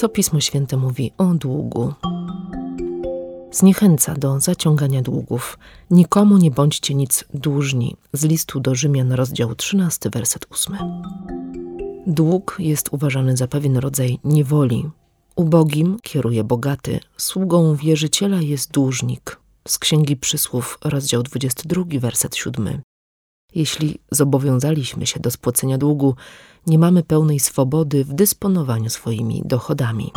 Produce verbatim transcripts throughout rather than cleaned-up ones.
Co Pismo Święte mówi o długu? Zniechęca do zaciągania długów. Nikomu nie bądźcie nic dłużni. Z listu do Rzymian, rozdział trzynasty, werset ósmy. Dług jest uważany za pewien rodzaj niewoli. Ubogim kieruje bogaty, sługą wierzyciela jest dłużnik. Z Księgi Przysłów, rozdział dwudziesty drugi, werset siódmy. Jeśli zobowiązaliśmy się do spłacenia długu, nie mamy pełnej swobody w dysponowaniu swoimi dochodami.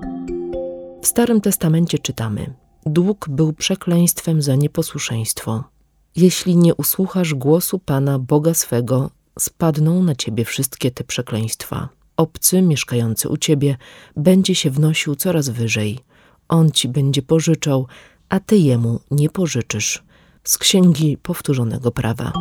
W Starym Testamencie czytamy: dług był przekleństwem za nieposłuszeństwo. Jeśli nie usłuchasz głosu Pana Boga swego, spadną na ciebie wszystkie te przekleństwa. Obcy mieszkający u ciebie będzie się wnosił coraz wyżej. On ci będzie pożyczał, a ty jemu nie pożyczysz. Z Księgi Powtórzonego Prawa.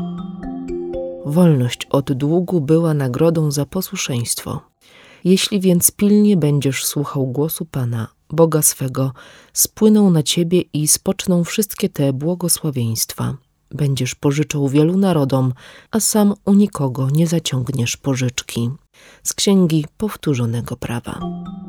Wolność od długu była nagrodą za posłuszeństwo. Jeśli więc pilnie będziesz słuchał głosu Pana, Boga swego, spłyną na ciebie i spoczną wszystkie te błogosławieństwa. Będziesz pożyczał wielu narodom, a sam u nikogo nie zaciągniesz pożyczki. Z Księgi Powtórzonego Prawa.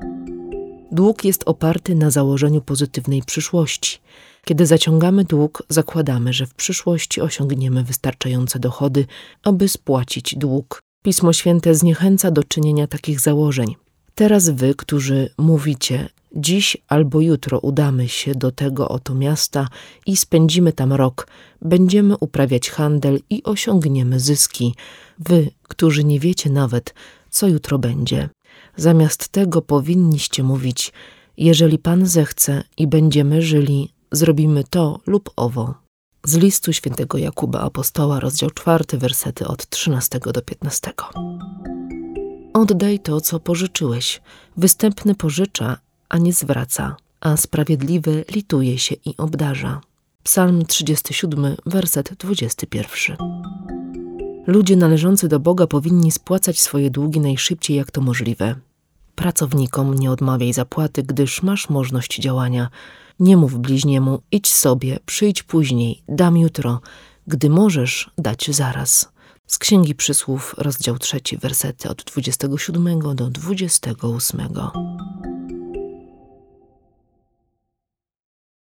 Dług jest oparty na założeniu pozytywnej przyszłości. Kiedy zaciągamy dług, zakładamy, że w przyszłości osiągniemy wystarczające dochody, aby spłacić dług. Pismo Święte zniechęca do czynienia takich założeń. Teraz wy, którzy mówicie: dziś albo jutro udamy się do tego oto miasta i spędzimy tam rok, będziemy uprawiać handel i osiągniemy zyski. Wy, którzy nie wiecie nawet, co jutro będzie. Zamiast tego powinniście mówić: jeżeli Pan zechce i będziemy żyli, zrobimy to lub owo. Z listu świętego Jakuba Apostoła, rozdział czwarty, wersety od trzynastego do piętnastego. Oddaj to, co pożyczyłeś. Występny pożycza, a nie zwraca, a sprawiedliwy lituje się i obdarza. Psalm trzydziesty siódmy, werset dwudziesty pierwszy. Ludzie należący do Boga powinni spłacać swoje długi najszybciej, jak to możliwe. Pracownikom nie odmawiaj zapłaty, gdyż masz możność działania. Nie mów bliźniemu: idź sobie, przyjdź później, dam jutro, gdy możesz dać zaraz. Z Księgi Przysłów, rozdział trzeci, wersety od dwudziestego siódmego do dwudziestego ósmego.